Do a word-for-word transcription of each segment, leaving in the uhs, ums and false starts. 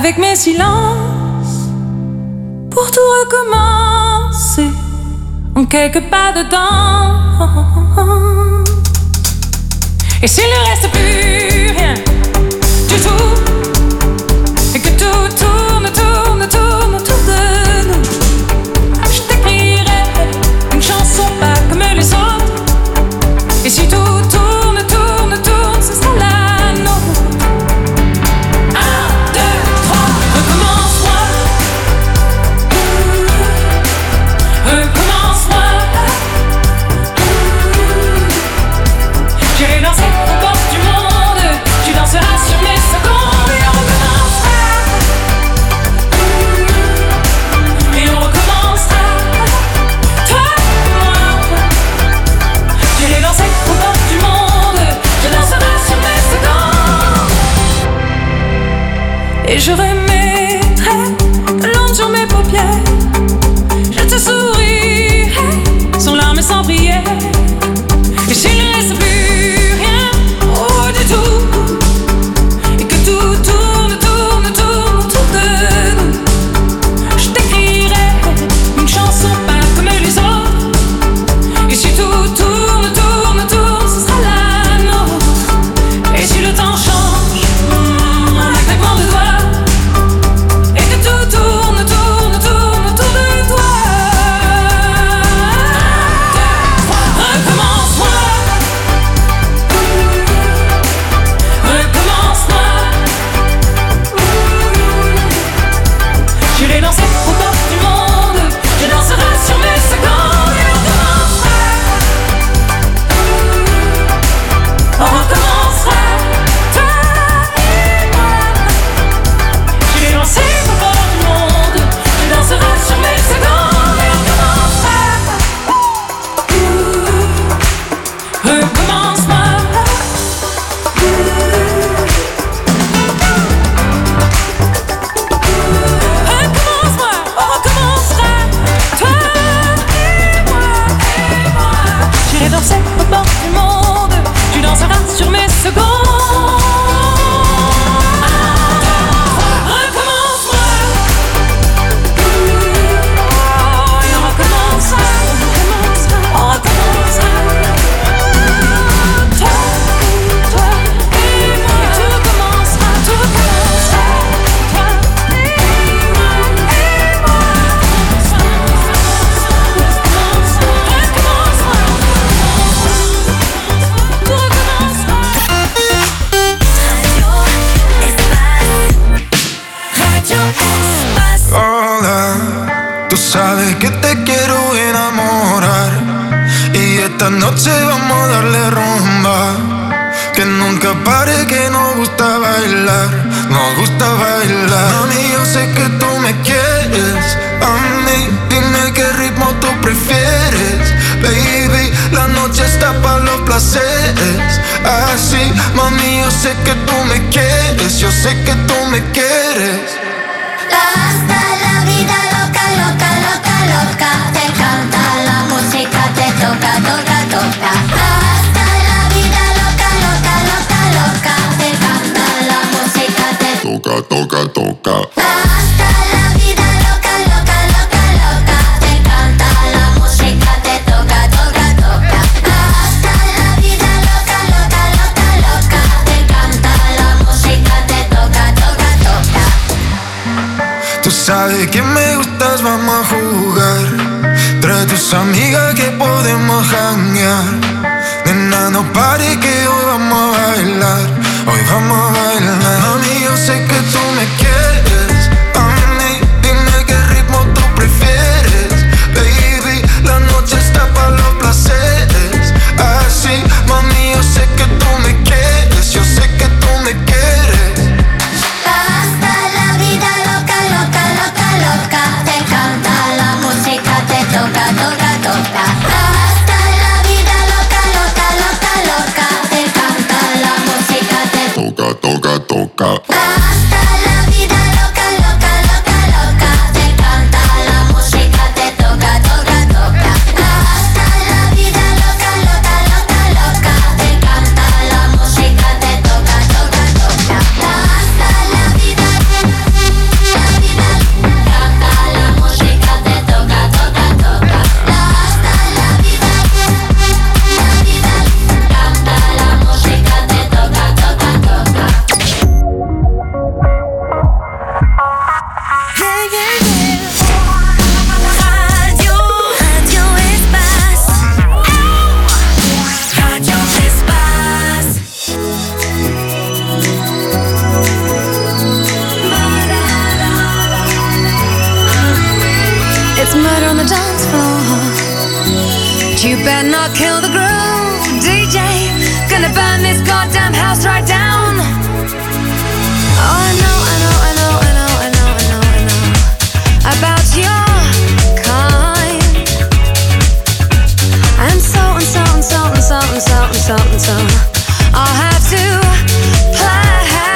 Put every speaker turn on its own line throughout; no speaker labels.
avec mes silences, pour tout recommencer en quelques pas dedans. Et s'il ne reste plus rien du tout, et que tout tourne, tourne, tourne autour de nous, je t'écrirai une chanson pas comme les autres. Et si tout tourne, tourne, tourne, ce sera la nôtre. Un, deux, trois, recommence-moi. Recommence-moi. J'irai danser aux portes du monde. Tu danseras sur mes secondes. Et on recommencera. Et on recommencera. Toi et moi. J'irai danser aux portes du monde. Tu danseras sur mes secondes. Et je remettrai de l'ombre sur mes paupières. Je te sourirai sans larmes et sans prière. Et s'il ne reste plus rien, oh du tout, et que tout tourne, tourne, tourne autour de nous, je t'écrirai une chanson pas comme les autres. Et si tout tourne, tourne, tourne, ce sera la nôtre. Et si le temps change, mm, en un claquement de doigts, et que tout tourne, tourne, tourne autour de toi. Recommence-moi. Recommence-moi. J'irai danser aux portes du monde. Je danserai sur mes secondes. Et on recommencera. On recommencera. Toi et moi. J'irai danser aux portes du monde. Je danserai sur mes secondes. Et on recommencera. Recommence-moi. Recommence-moi, on recommencera. Toi et moi, et moi. J'irai danser aux portes du monde. Tu danseras sur mes secondes. Recommence-moi. Oh, et on recommencera. On recommencera. Toi, toi et moi. Et tout recommencera, tout recommencera. Toi et moi, et moi. Recommence-moi. Tout recommencera. Radio Espace.
Hola, tú sabes que te quiero enamorar y esta noche vamos a darle rumba. Que nunca pare, que nos gusta bailar, nos gusta bailar. Mami, yo sé que tú me quieres, a mí dime qué ritmo tú prefieres. Baby, la noche está para los placeres. Así, mami, yo sé que tú me quieres, yo sé que tú me quieres.
Hasta la vida loca, loca, loca, loca. Te encanta la música, te toca, toca, toca. Hasta la vida loca, loca, loca, loca. Te encanta la música, te
Toca, toca, toca.
Hasta la vida loca, loca, loca, loca. Te encanta la música, te toca, toca, toca. Hasta la vida loca, loca, loca, loca. Te encanta la música, te toca, toca, toca.
Tú sabes que me gustas, vamos a jugar. Trae tus amigas que podemos janguear. Nena, no pare que hoy vamos a bailar. Hoy vamos a bailar. Mami, yo sé que tú me quieres. A mí, dime qué ritmo tú prefieres. Baby, la noche está para los placeres. Así, mami, yo sé que tú me quieres. Yo sé que tú me quieres.
Hasta la vida loca, loca, loca, loca. Te encanta la música, te toca, toca, toca. Hasta la vida loca, loca, loca, loca. Te encanta la música, te
Toca, toca, toca.
toca.
murder on the dance floor. But you better not kill the groove, D J. Gonna burn this goddamn house right down. Oh, I know, I know, I know, I know, I know, I know, I know about your kind. And so and so and so and so and so and so and so I'll have to play.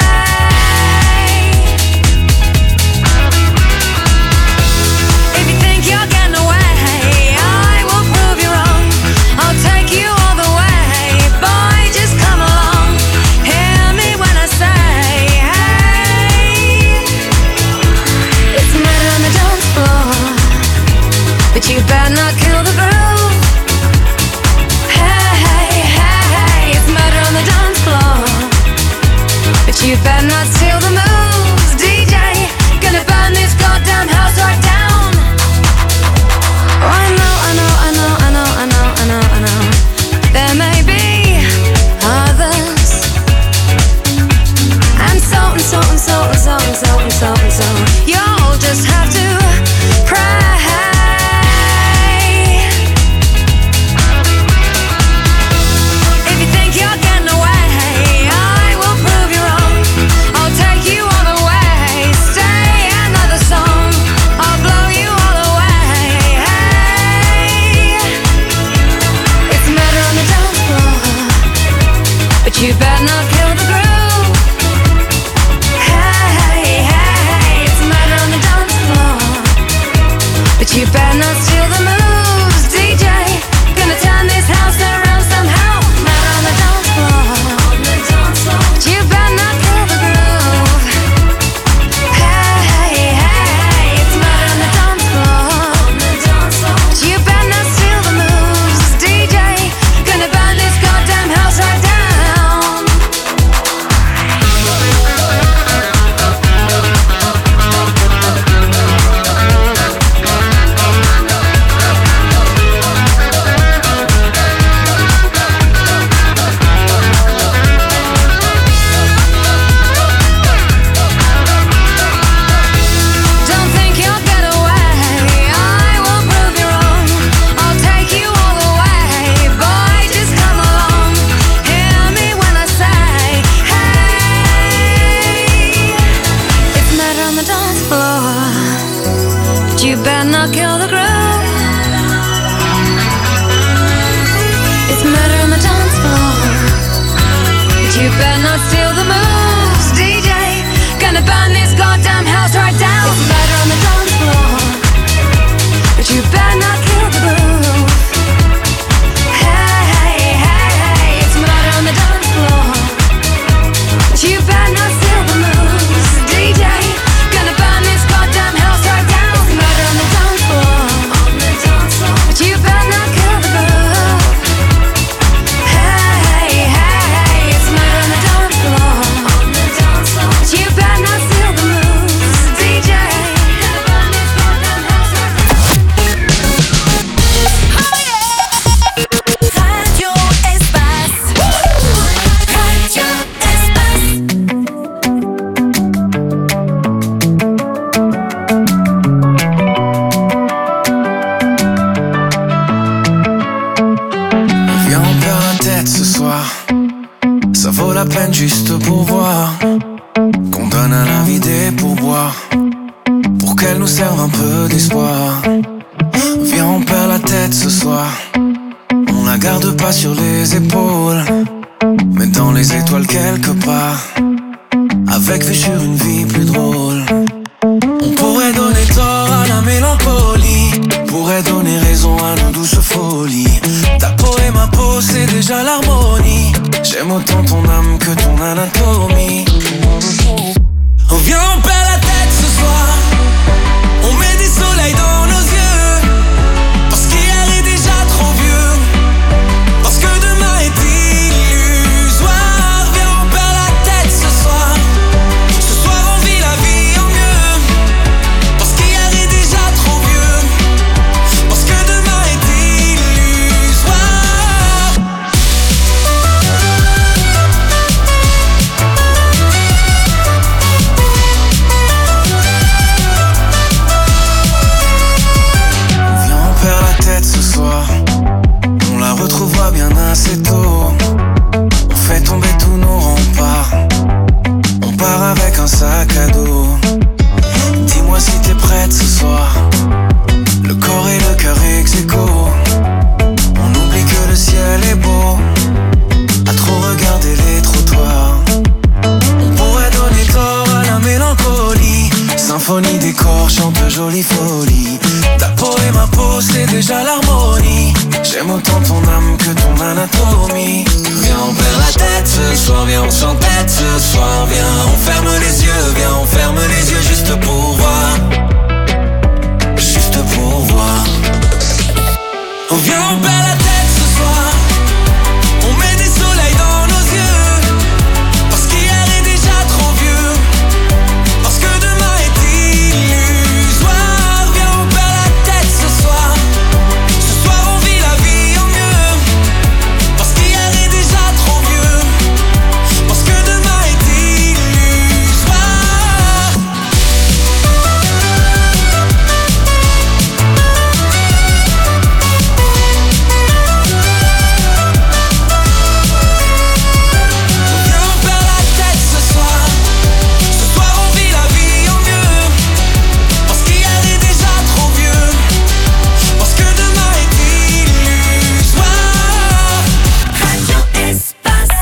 If you think you're getting away, I will prove you wrong. I'll take you all the way. Boy, just come along. Hear me when I say, hey, it's murder on the dance floor, but you better not kill the groove. Hey, hey, hey, hey, it's murder on the dance floor, but you better not steal the moves, D J. Gonna burn this goddamn house right down. Oh, I know, I know, I know, I know, I know, I know, I know. There may be others, and so and so and so and so and so and so and so. You'll just have to pray. If you think you're getting away, I will prove you wrong. I'll take you all the way. Stay another song, I'll blow you all away. Hey, it's murder on the dance floor, but you better not kill the groove. Hey, hey, hey, it's murder on the dance floor, but you better not steal the moves, D J. Gonna turn this house around somehow. Murder on the dance floor, but you better not kill the groove. Hey, hey, hey, it's murder on the dance floor, but you better not steal the moves, D J. Gonna burn this goddamn house right down. Don't think you'll get away, I will prove you wrong. I'll take you all the way. Boy, just come along. Hear me when I say, hey, it's murder on the dance floor, but you better not kill the groove. It's murder on the dance floor, but you better not steal the moves, D J. Gonna burn this goddamn house right down. It's murder on the dance floor, but you better not kill the groove. Hey, hey, hey, hey, it's murder on the dance floor, but you better not steal the moves, D J. Gonna burn this goddamn house right down. It's murder on the dance floor, but you better not kill the groove. Hey, hey, hey, it's murder on the dance floor, but you better not steal the moves, D J. Gonna burn this goddamn house right down.
Radio Espace. Radio Espace.
Viens, on perd la tête ce soir. Ça vaut la peine juste pour voir qu'on donne à la vie des pourboires pour qu'elle nous serve un peu d'espoir. Viens, on perd la tête ce soir. On la garde pas sur les épaules, mais dans les étoiles quelque part, avec vue sur une vie plus drôle. On pourrait donner tort à la mélancolie, pourrait donner raison à nos douces folies. Ta peau et ma peau, c'est déjà l'harmonie. J'aime autant ton âme que ton anatomie. On vient, on perd la tête ce soir. On met des soleils dans nos yeux, parce qu'hier est déjà trop vieux, parce que demain est illusoire. Viens, on perd la tête ce soir. Ce soir on vit la vie en mieux, parce qu'hier est déjà trop vieux, parce que demain est illusoire.
décor chante jolie folie. Ta peau et ma peau, c'est déjà l'harmonie. J'aime autant ton âme que ton anatomie. Viens, on perd la tête ce soir, viens, on s'entête ce soir. Viens, on ferme les yeux, viens, on ferme les yeux juste pour voir. Juste pour voir. Oh, viens, on perd la tête ce soir. On met des soleils dans nos yeux. Parce qu'hier est déjà trop vieux. Parce que demain est illusoire. Viens, on perd la tête ce soir. Ce soir on vit la vie en mieux. Parce qu'hier est déjà trop vieux. Parce que demain est illusoire. Viens, on perd la tête ce soir. Ce soir on vit la vie en mieux. Parce qu'hier est déjà trop vieux. Parce que demain est illusoire.
Radio Espace.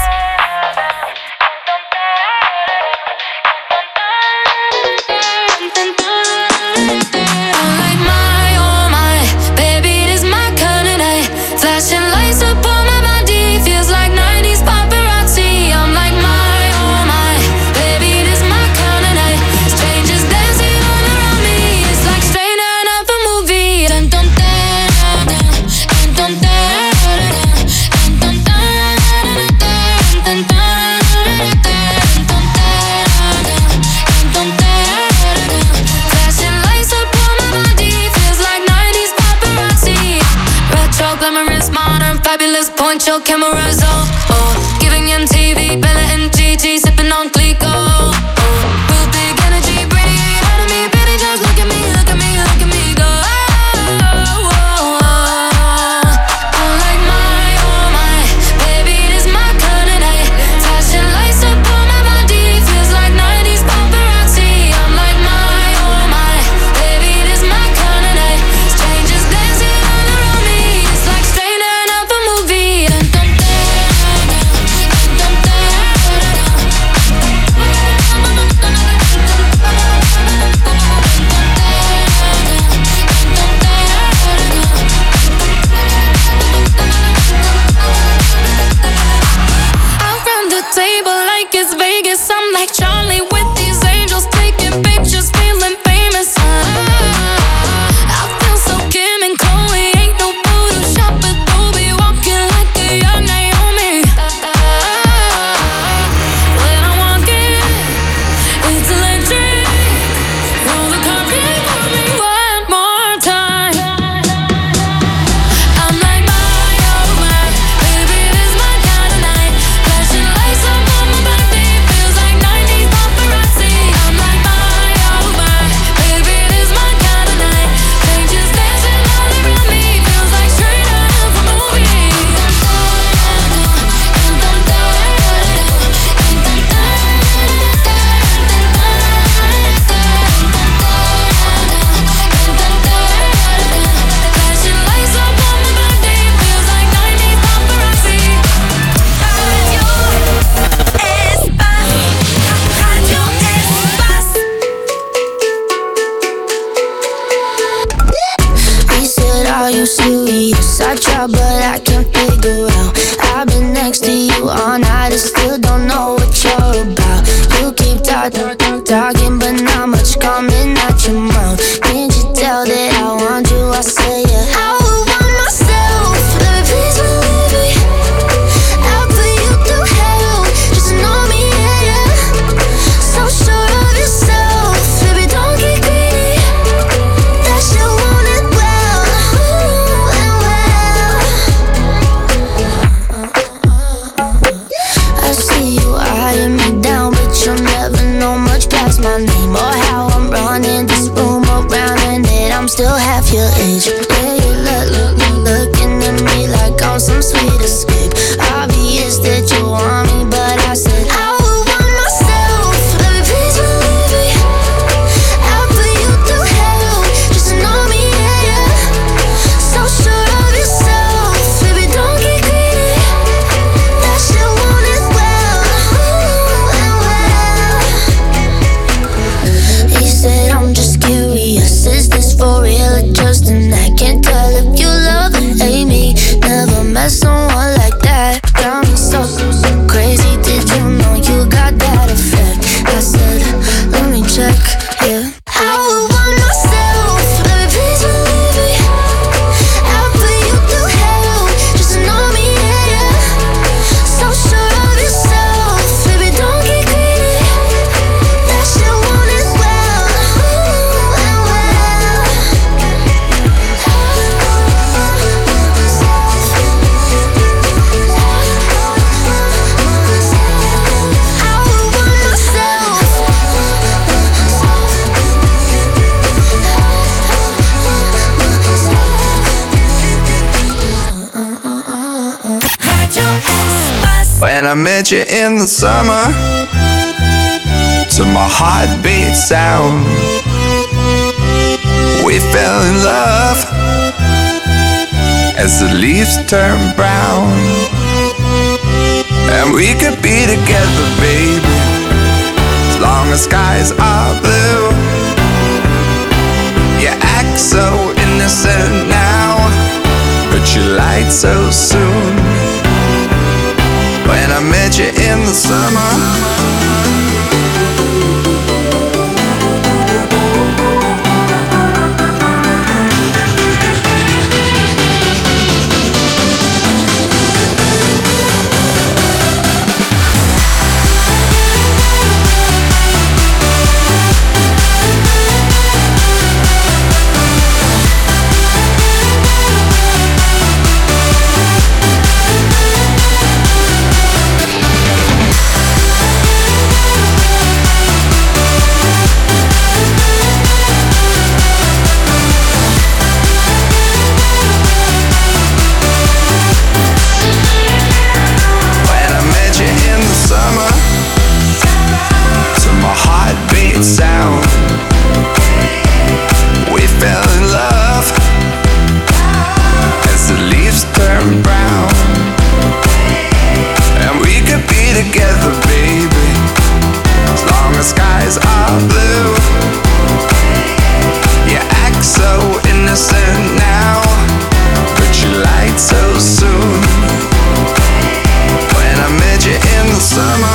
I'm like my, oh my, baby, it is my kind of night. Flashing lights up on my body, feels like nineties paparazzi. I'm like my, oh my, baby, it is my kind of night. Strangers dancing all around me, it's like straight out of a movie. Dun dun dun dun dun dun dun dun dun dun dun. Flashing lights up on my body, feels like nineties paparazzi. Retro, glamorous, modern, fabulous, point your cameras on. Oh, giving M T V, Bella and Gigi, sipping on Clico. Oh, real big energy, radiate out of me, baby, just look at me, look at me, look at me go. Oh, oh, oh. I'm like my, oh my, baby, it is my kind of night. Flashing lights up on my body, feels like nineties paparazzi. I'm like my, oh my, baby, it is my kind of night. Strangers dancing all around me, it's like straight out of a movie. Dun dun dun dun dun Around the table like it's Vegas, I'm like Charlie with these angels taking pictures, feeling famous. I feel so Kim and Chloe, ain't no Photoshop, Adobe, walking like a young Naomi. When I walk in, it's electric. Roll the carpet for me one more time. I'm like my, oh my, baby, it is my kind of night. Flashing lights up on my body, feels like nineties paparazzi. I'm like my, oh my, baby, it is my kind of night. Strangers dancing all around me, feels like straight out of a movie. Flashing lights up on my body, feels like nineties paparazzi.
Radio Espace. Radio Espace.
He said, are you serious? I try but I can't figure out. I've been next to you all night and still don't know what you're about. You keep talking, talking but not much coming out your mouth. Can't you tell that I want you? I say yeah. I would want myself, baby, please believe me. I'll put you through hell, just know me, yeah, yeah. So sure of yourself, baby, don't get greedy. That you want it well, ooh, and well. I see you eyeing me down, but you'll never know much past my name or how I'm running this room around, and that I'm still half your age. Yeah, you look, look, look, looking at me like I'm some sweet escape. Obvious that you want me, but I said I would want myself, baby, please believe me. I'll put you through hell, just know me, yeah, yeah. So sure of yourself, baby, don't get greedy. That you want it well, ooh, and well. He said I'm just curious.
I met you in the summer, to my heartbeat sound, we fell in love as the leaves turn brown. And we could be together, baby, as long as skies are blue. You act so innocent now, but you lied so soon. When I met you in the summer, sound, we fell in love as the leaves turn brown. And we could be together, baby, as long as skies are blue. You act so innocent now, but you lied so soon. When I met you in the summer,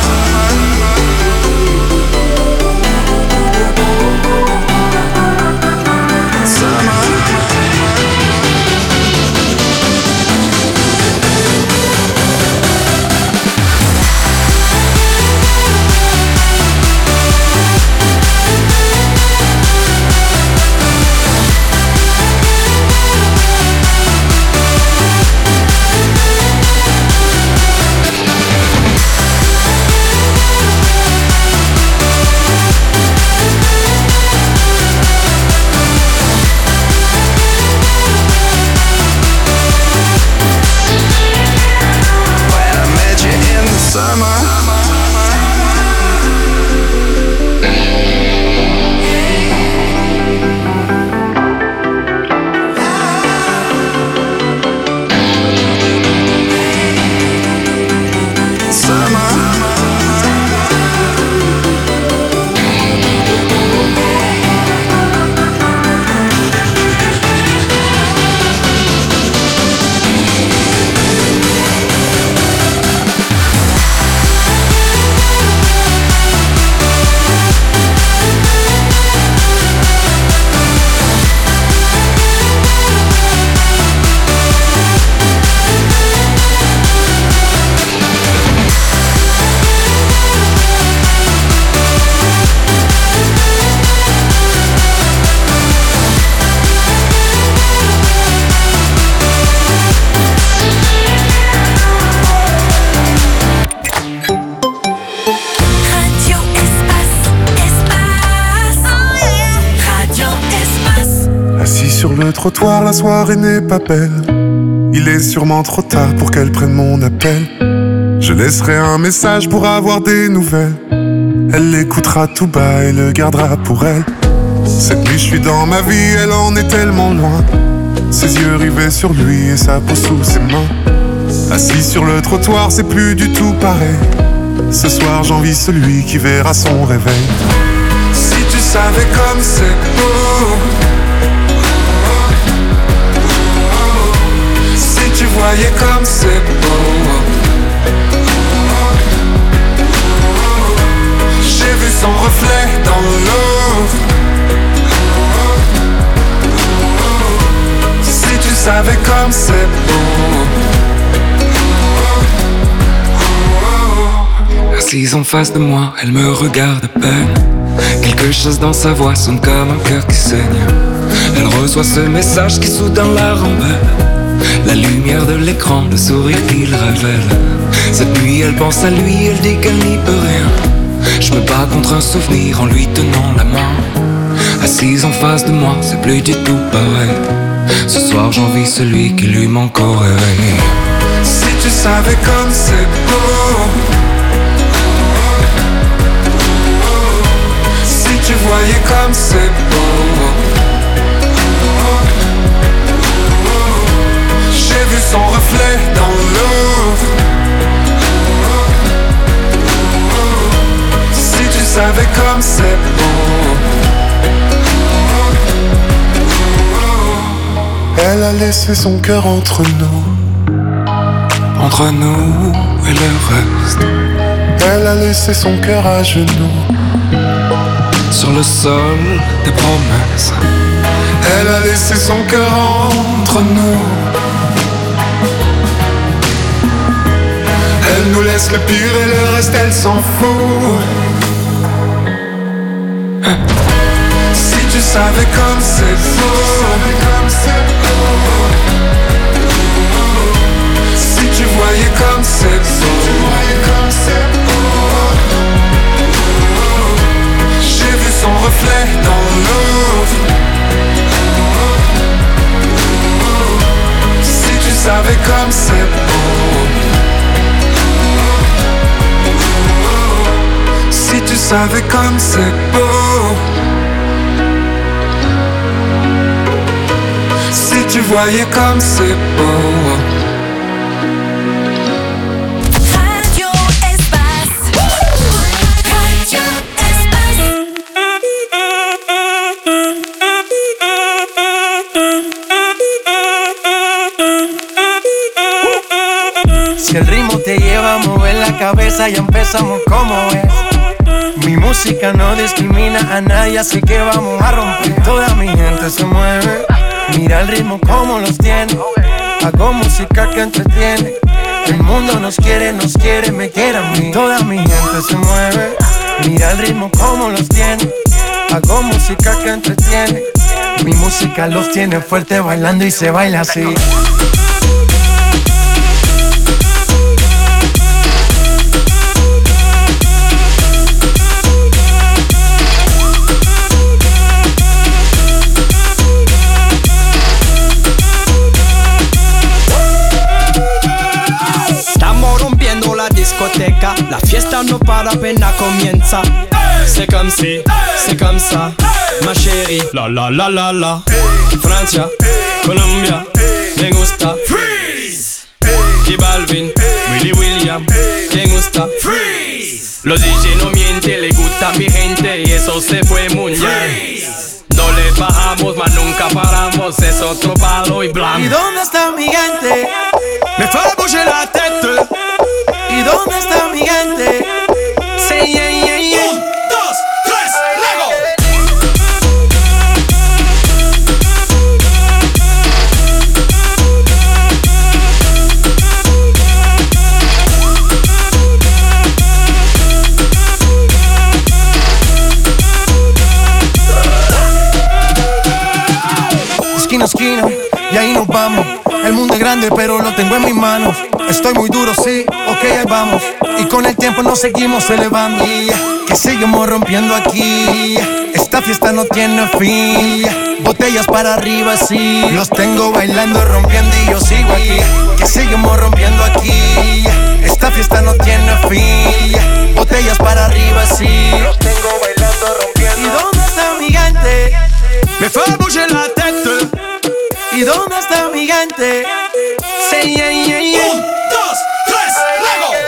trottoir, la soirée n'est pas belle. Il est sûrement trop tard pour qu'elle prenne mon appel. Je laisserai un message pour avoir des nouvelles. Elle l'écoutera tout bas et le gardera pour elle. Cette nuit je suis dans ma vie, elle en est tellement loin. Ses yeux rivés sur lui et sa peau sous ses mains. Assis sur le trottoir, c'est plus du tout pareil. Ce soir j'envie celui qui verra son réveil.
Si tu savais comme c'est beau, tu voyais comme c'est beau. J'ai vu son reflet dans l'eau. Si tu savais comme c'est beau. Assise en face de moi, elle me regarde à peine. Quelque chose dans sa voix sonne comme un cœur qui saigne. Elle reçoit ce message qui soudain la rembelle. La lumière de l'écran, le sourire qu'il révèle. Cette nuit elle pense à lui, elle dit qu'elle n'y peut rien. Je me bats contre un souvenir en lui tenant la main. Assise en face de moi, c'est plus du tout pareil. Ce soir j'envie celui qui lui manque au réveil. Si tu savais comme c'est beau.
voyais comme c'est beau. J'ai vu son reflet dans l'eau. Si tu savais comme c'est beau.
Elle a laissé son cœur entre nous,
entre nous et le reste.
Elle a laissé son cœur à genoux,
sur le sol des promesses. Elle a laissé son cœur entre nous. Elle nous laisse le pire et le reste elle s'en fout. Si tu savais comme c'est beau. Si tu voyais comme c'est beau. J'ai vu son reflet dans l'eau. Si tu savais comme c'est beau. Si tu savais comme c'est beau. Si tu voyais comme c'est beau.
Radio Espace. Radio
Espace. Si el ritmo te lleva a mover la cabeza, ya empezamos como es. Mi música no discrimina a nadie, así que vamos a romper. Toda mi gente se mueve. Mira el ritmo como los tiene. Hago música que entretiene. El mundo nos quiere, nos quiere, me quiere a mí. Toda mi gente se mueve. Mira el ritmo como los tiene. Hago música que entretiene. Mi música los tiene fuerte bailando y se baila así.
La fiesta no para, apenas comienza. C'est comme si, c'est comme ça, ma chérie. La la la la la. Francia, Colombia, me gusta. Freeze. Y Balvin, Willy William, me gusta. Freeze. Los D J no mienten, le gusta a mi gente y eso se fue muy bien. No le bajamos, mas nunca paramos, es otro palo y blanco.
¿Y dónde está mi gente?
Me fue a bouger la tête.
¿Y dónde está mi gente?
Sí, yeah, yeah, yeah. Un, dos, tres, luego.
Esquina a esquina, y ahí nos vamos. El mundo es grande, pero lo tengo en mis manos. Estoy muy duro, sí, ok, ahí vamos. Y con el tiempo nos seguimos elevando. Que seguimos rompiendo aquí. Esta fiesta no tiene fin. Botellas para arriba, sí. Los tengo bailando, rompiendo y yo sigo aquí. Que seguimos rompiendo aquí. Esta fiesta no tiene fin. Botellas para arriba, sí. Los tengo bailando, rompiendo. ¿Y dónde está mi gente?
Me fue a bouger la tête.
¿Y dónde está mi gente?
Sí, yeah, yeah, yeah. Un, dos, tres, luego.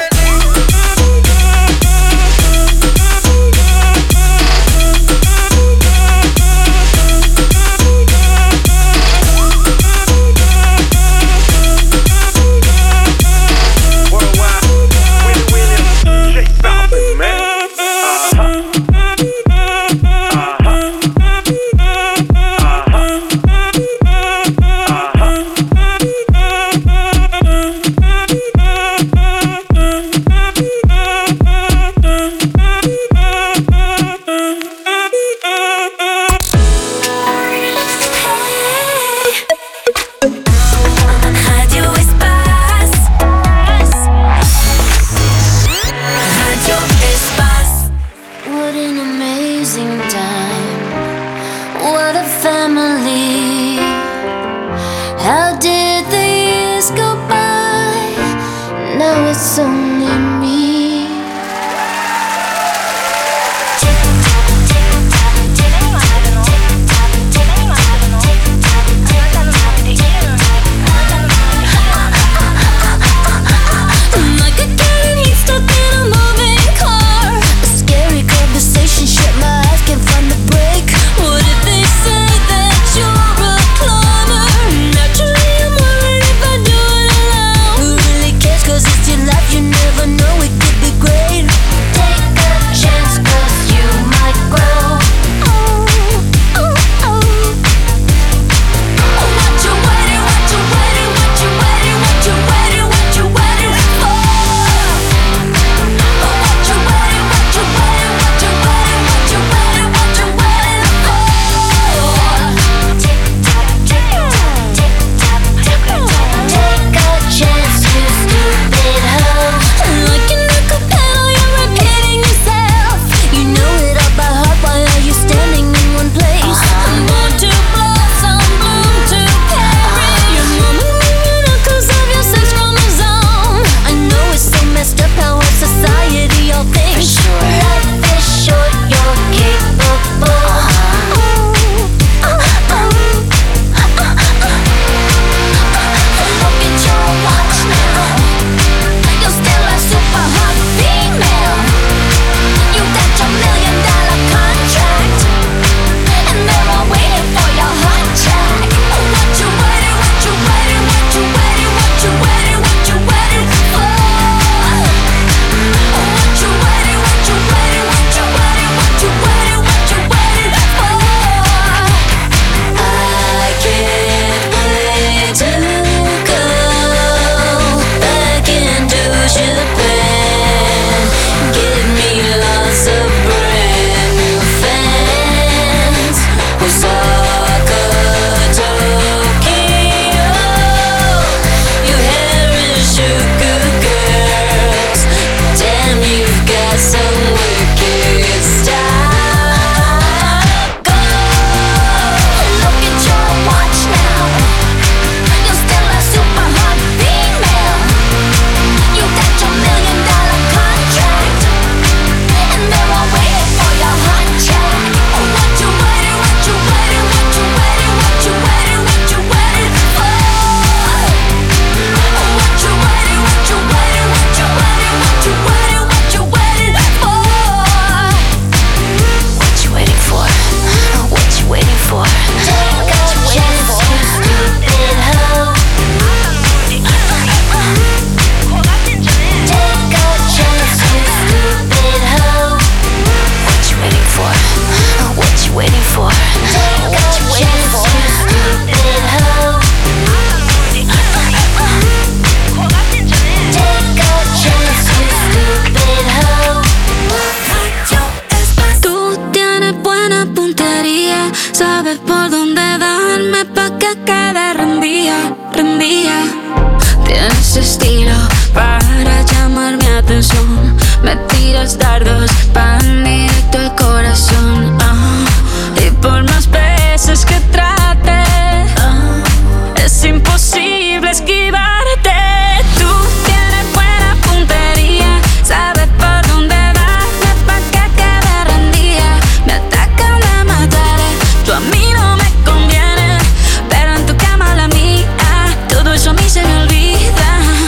dónde darme pa' que quede rendía, rendía. Tienes estilo para llamar mi atención. Me tiras dardos pan directo al corazón. Ah, y por más veces que trate, ah, es imposible esquivarte. Tú tienes buena puntería, sabes por dónde darme pa' que quede rendida. Me atacan de mataré, tú a mí no me conviene, pero en tu cama la mía, todo eso a mí se me olvida.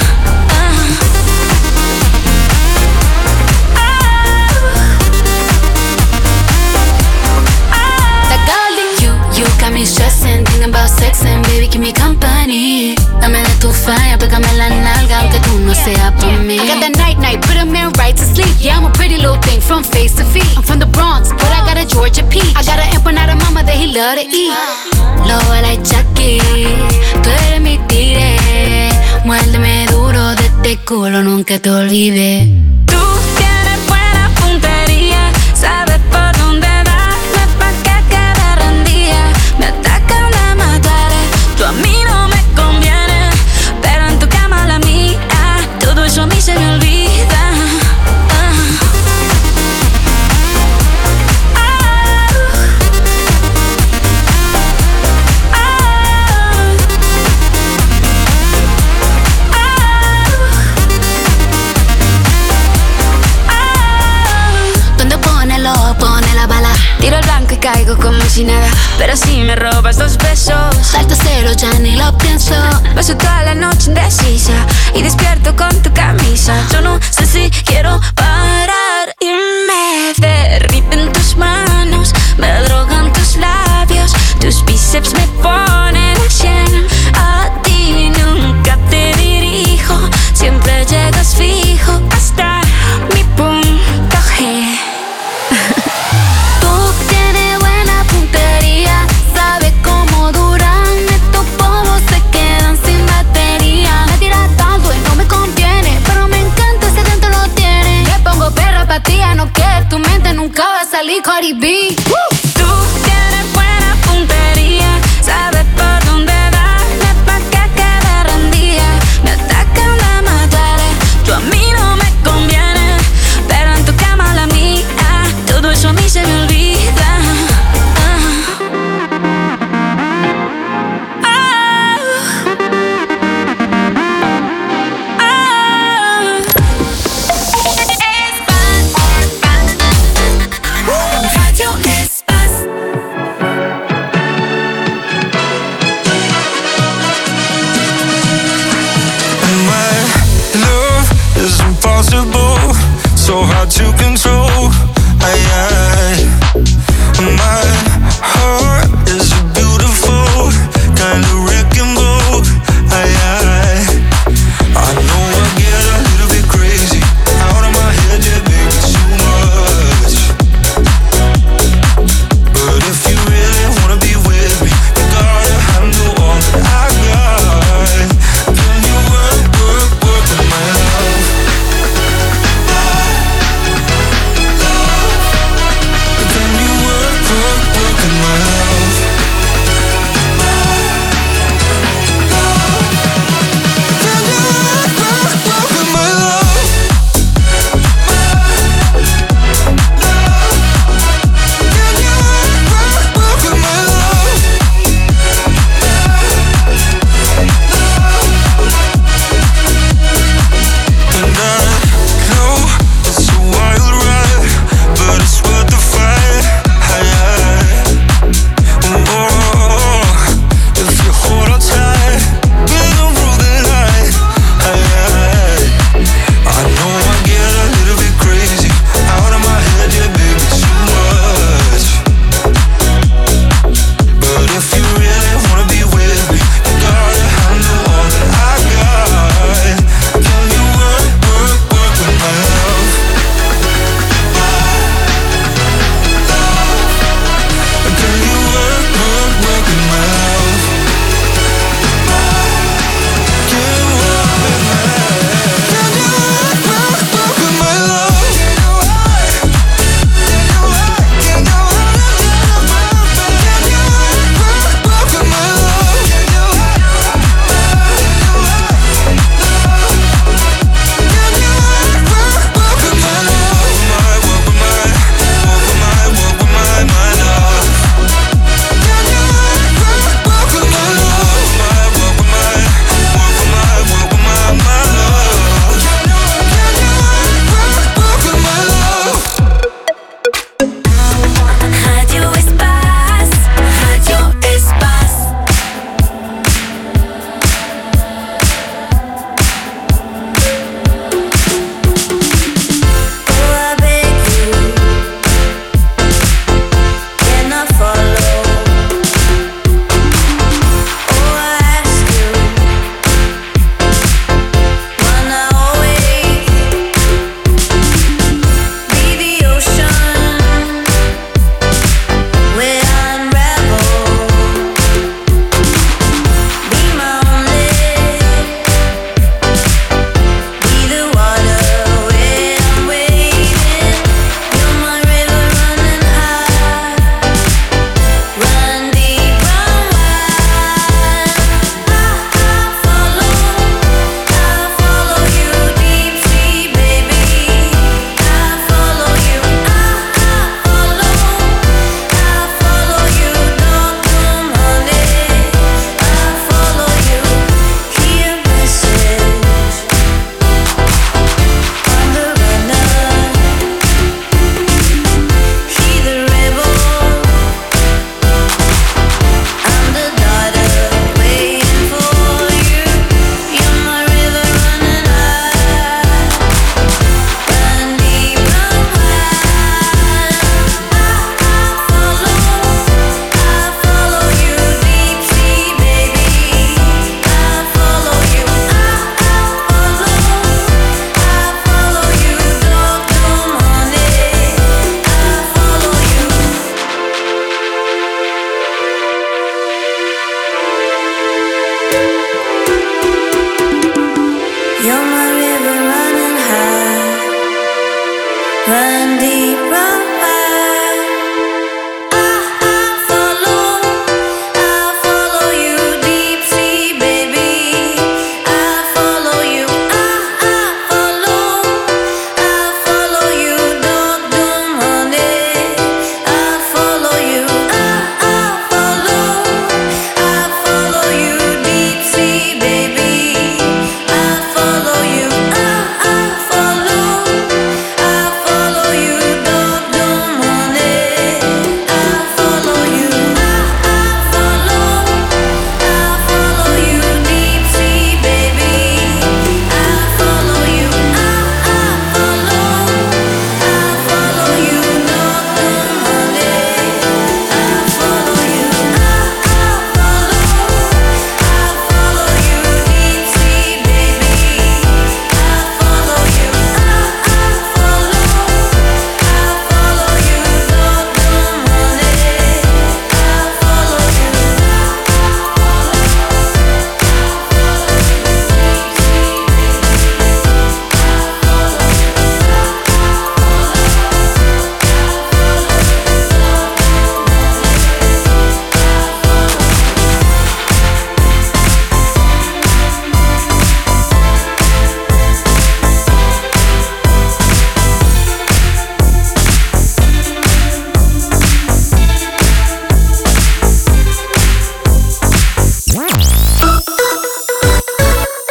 Got me stressing, thinking about sexing, baby, give me company. Dame de tu falla, pégame la nalga, aunque tú no seas por mí. I got that night night, put a man right to sleep. Yeah, I'm a pretty little thing from face to feet. I'm from the Bronx, but I got a Georgia peach. I got an empanada mama that he love to eat. Lobo like Chucky, tú eres mi tigre. Muérdeme duro de este culo, nunca te olvides.
Tú tienes buena puntería, sabes por dónde darme pa' que quede rendida. Me atacan de mataré, tú a mí no me conviene, pero en tu cama la mía, todo eso a mí se me olvida. Tiro el blanco y caigo como si nada, pero si me robas dos besos,
salto cero, ya ni lo pienso.
Paso toda la noche indecisa y despierto con tu camisa. Yo no sé si quiero parar y me derriten tus manos, me drogan tus labios, tus bíceps me ponen a cien. A ti nunca te dirijo, siempre llegas fijo hasta mi punto G.
Sabes cómo duran estos polvos, se quedan sin batería. Me tiras tanto y no me conviene, pero me encanta ese dentro lo tiene. Le pongo perra pa' ti, no que tu mente nunca va a salir Cardi B.
Tú tienes buena puntería, sabes por dónde darme pa' que quede rendida. Me atacan de mataré, tú a mí no me conviene, pero en tu cama la mía, todo eso a mí se me olvida.
Radio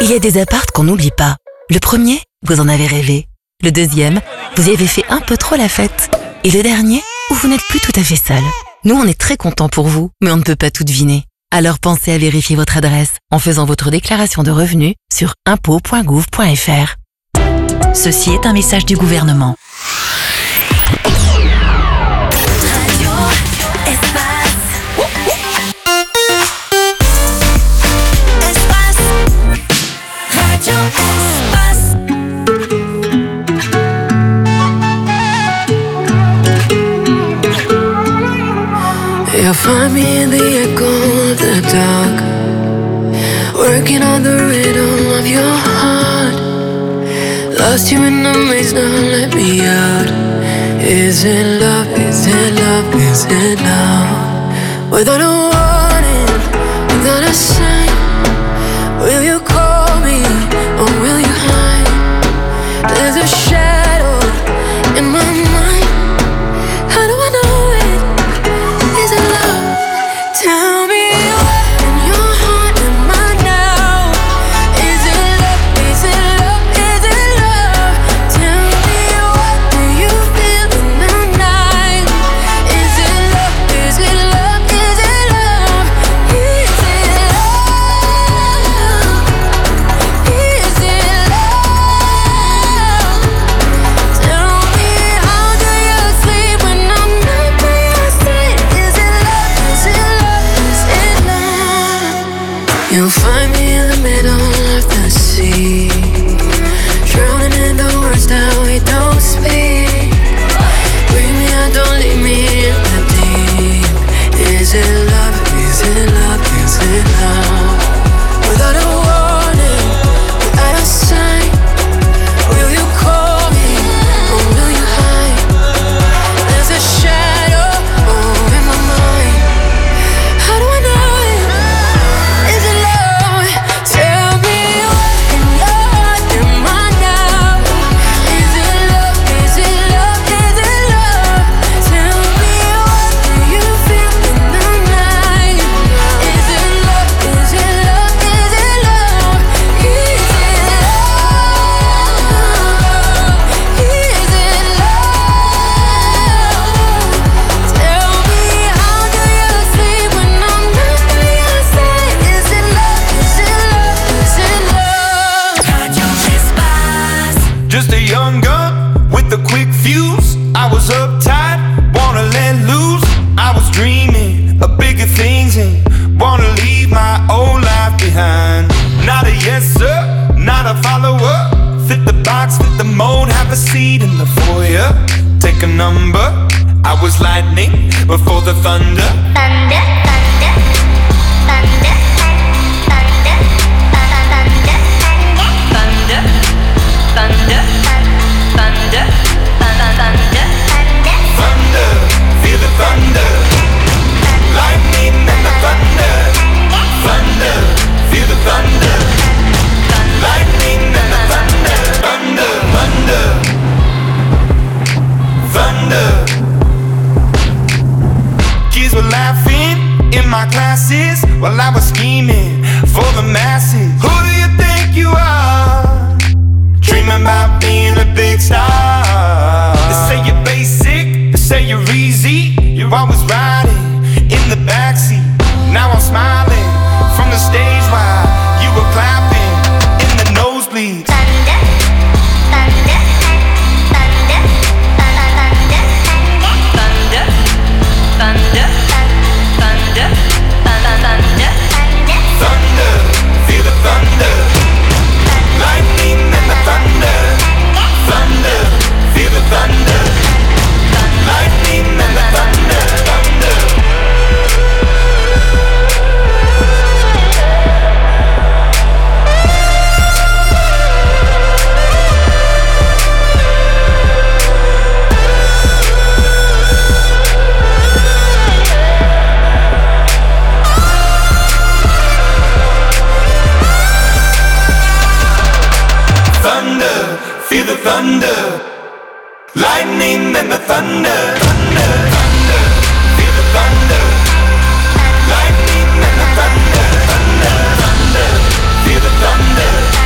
Il y a des apparts qu'on n'oublie pas. Le premier, vous en avez rêvé. Le deuxième, vous y avez fait un peu trop la fête. Et le dernier, où vous n'êtes plus tout à fait seul. Nous, on est très contents pour vous, mais on ne peut pas tout deviner. Alors pensez à vérifier votre adresse en faisant votre déclaration de revenus sur impôts point gouv point f r. Ceci est un message du gouvernement.
Radio Espace. Espace. Radio Espace.
You'll find me in the echo of the dark, working on the rhythm of your heart. Lost you in the maze, now let me out. Is it love, is it love, is it love? Without a warning, without a sign, will you call me or will you hide? There's a shadow in my mind. How do I know it? Is it love? Tell me what in your heart am I now? Is it love? Is it love? Is it love? Tell me what do you feel in the night? Is it love? Is it love? Is it love? Is it love? Is it love? Tell me how do you sleep when I'm not by your side? Is it love? Is it love? Is it love? You'll find me in the middle of the sea, drowning in the words that we don't speak. Bring me out, don't leave me in the deep. Is it love? Is it love? Is it love? Without a warning, without a sign, will you call me or will you hide? There's a shadow oh, in my mind. How do I know it? Is it love? Tell me what in your heart am I now? Is it love? Is it love? Is it love? Tell me what do you feel in the night? Is it love? Is it love? Is it love? Is it love? Is it love? Tell me how do you sleep when I'm not by your side? Is it love? Is it love? Is it love?
Radio Espace.
Just a young gun with a quick fuse. I was uptight, wanna let loose. I was dreaming of bigger things and wanna leave my old life behind. Not a yes sir, not a follower. Fit the box, fit the mold, have a seat in the foyer. Take a number. I was lightning before the thunder.
Thunder, thunder, thunder, thunder, thunder, thunder, thunder, thunder, thunder,
Thunder, feel the thunder. Lightning and the thunder. Thunder, feel the thunder. Lightning and the thunder. Thunder, thunder, thunder. Kids were laughing in my classes while I was scheming for the masses. Who do you think you are? Dreaming about being a big star. They say you're basic, they say you're easy. You're always riding in the backseat. Now I'm smiling from the stage while you were clapping in the nosebleeds.
thunder, thunder, thunder, thunder,
Thunder, thunder, thunder, thunder,
Thunder, feel the thunder. Lightning and the thunder. Thunder, feel the thunder. Lightning and the thunder. Thunder. Thunder, feel the thunder. Lightning and the thunder. Thunder, thunder, feel the thunder. Lightning and the thunder. Thunder, thunder, feel the thunder.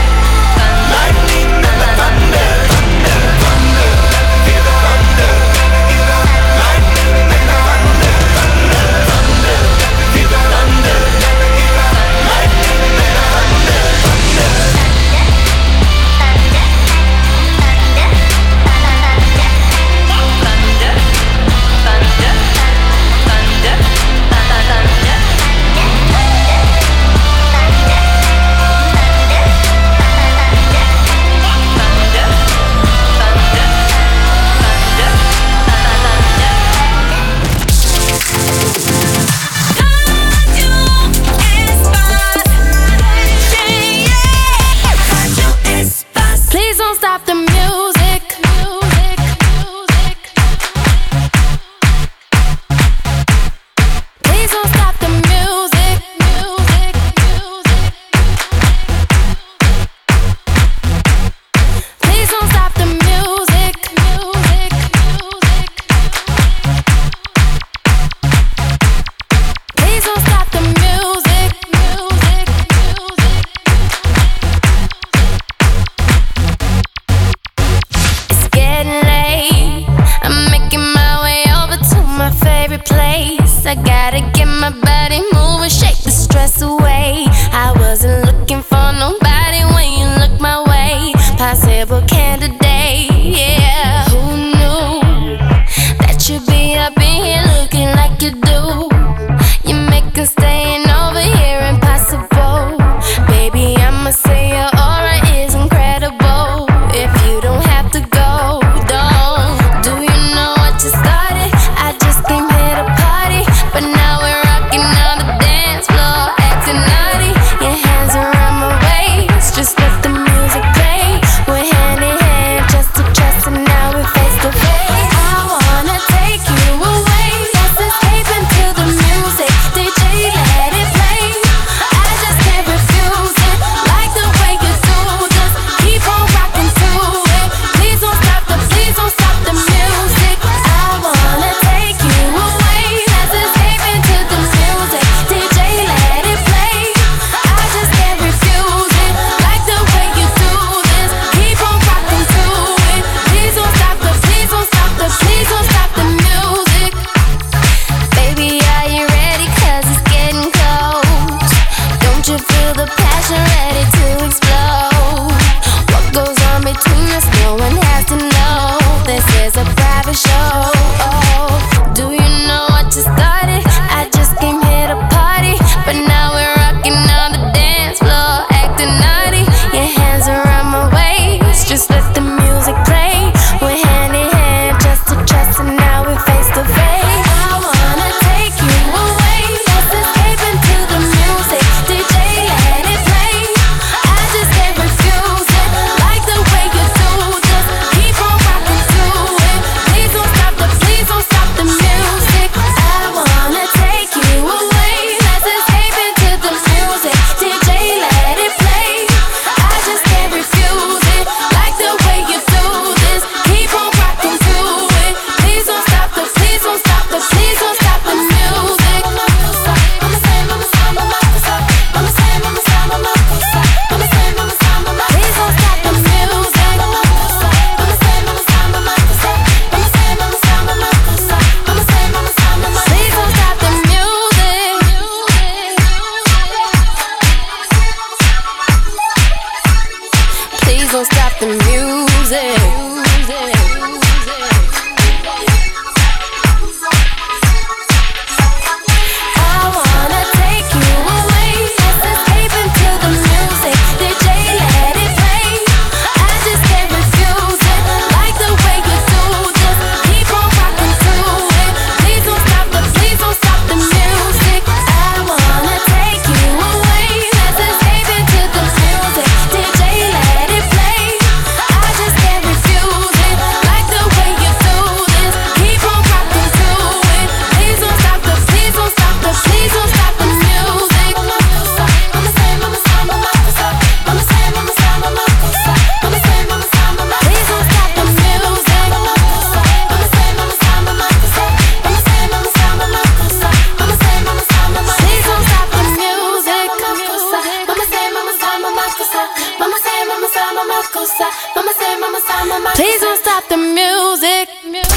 Please don't stop the music.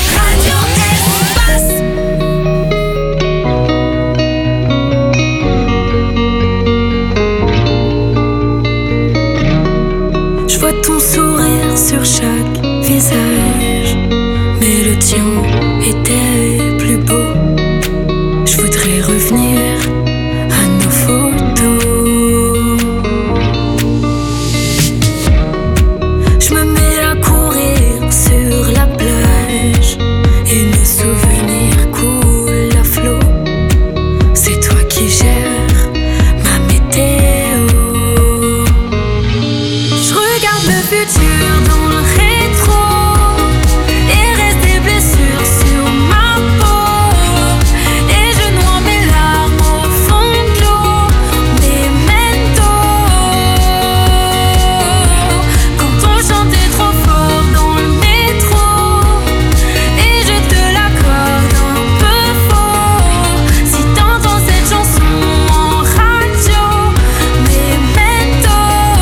Je vois ton sourire sur chaque visage, mais le tien était plus beau. Je voudrais revenir à nos photos. Je me mets à courir sur la plage et nos souvenirs coulent à flot. C'est toi qui gères ma météo. Je regarde le futur dans le rétro et reste des blessures sur ma peau. Et je noie mes larmes au fond de l'eau. Memento. Quand on chantait trop fort dans le métro et je te l'accorde un peu faux. Si t'entends cette chanson en radio, Memento.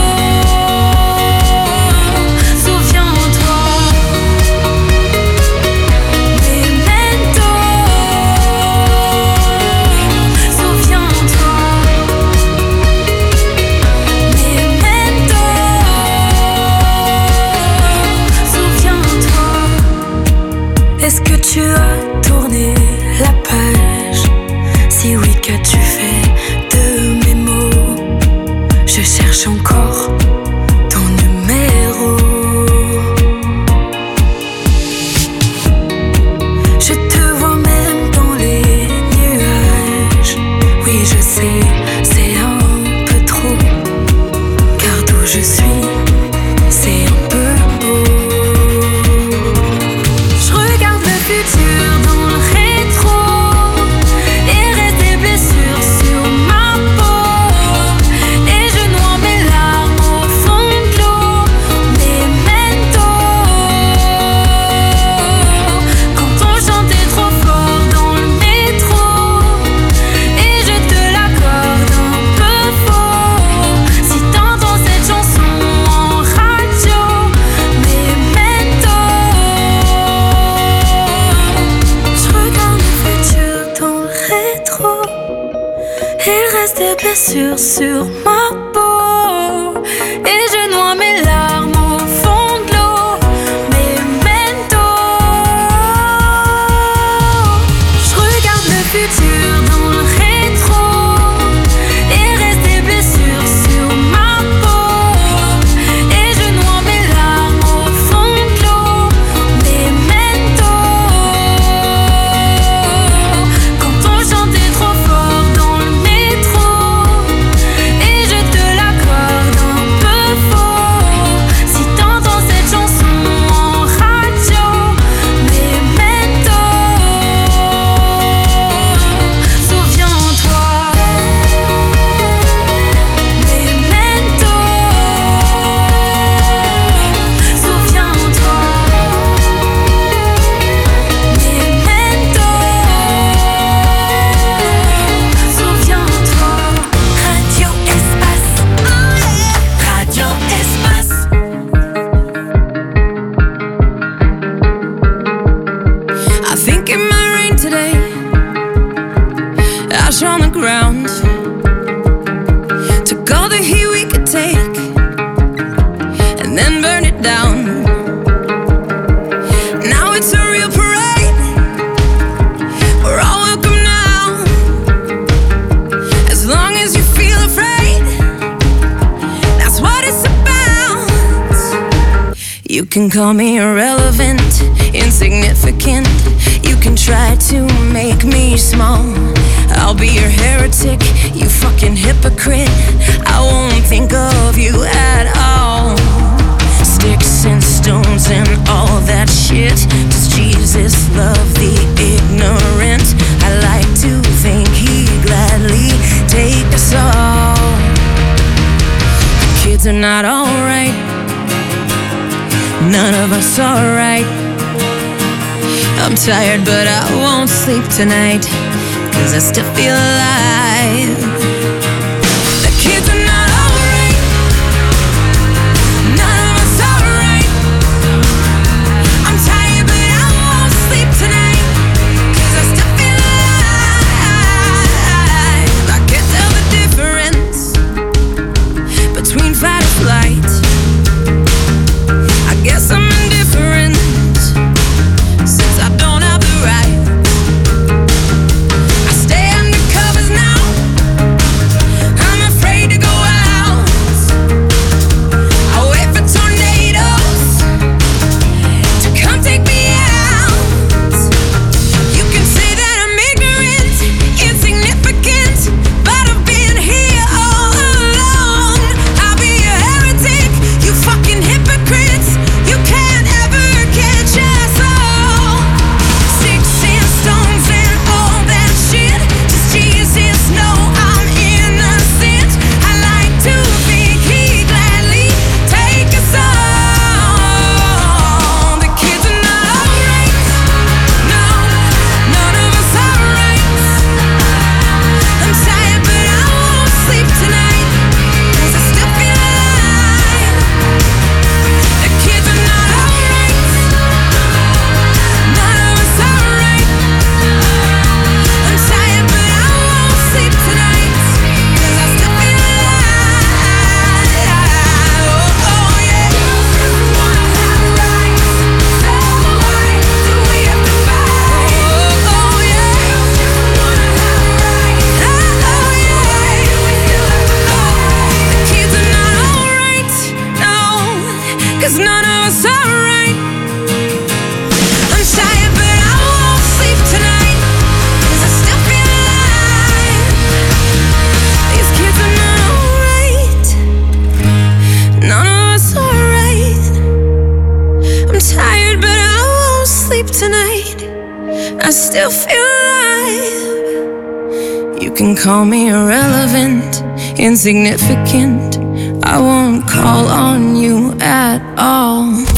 Souviens-toi, Memento. Souviens-toi, Memento. Souviens-toi. Est-ce que tu as tourné la page? Si oui, qu'as-tu fait de mes mots? Je cherche encore ton numéro. Je te vois même dans les nuages. Oui, je sais, c'est un peu trop. Car d'où je suis, c'est un peu beau. Je regarde le futur dans le rétro et reste des blessures sur ma peau. Et je noie mes larmes au fond de l'eau. Memento. Quand on chantait trop fort dans le métro et je te l'accorde un peu faux. Si t'entends cette chanson en radio, Memento. Je regarde le futur dans le rétro. Il reste des blessures sur ma peau. Et je noie mes larmes au fond de l'eau. Memento. Je regarde le futur dans le rétro. Il reste des blessures sur ma peau. Et je noie mes larmes au fond de l'eau. Memento. Quand on chantait trop fort dans le métro et je te l'accorde un peu faux. Si t'entends cette chanson en radio, Memento. Souviens-toi, Memento. Souviens-toi, Memento. Souviens-toi. Radio Espace. Radio Espace.
I think it might rain today. Ash on the ground. Took all the heat we could take and then burn it down. Now it's a real parade. We're all welcome now. As long as you feel afraid, that's what it's about. You can call me irrelevant, insignificant. You can try to make me small. I'll be your heretic, you fucking hypocrite. I won't think of you at all. Sticks and stones and all that shit. Does Jesus love the ignorant? I like to think he'd gladly take us all. The kids are not alright. None of us are right. I'm tired but I won't sleep tonight, 'cause I still feel alive. The kids are not alright. None of us are right.
call me irrelevant, insignificant. I won't call on you at all.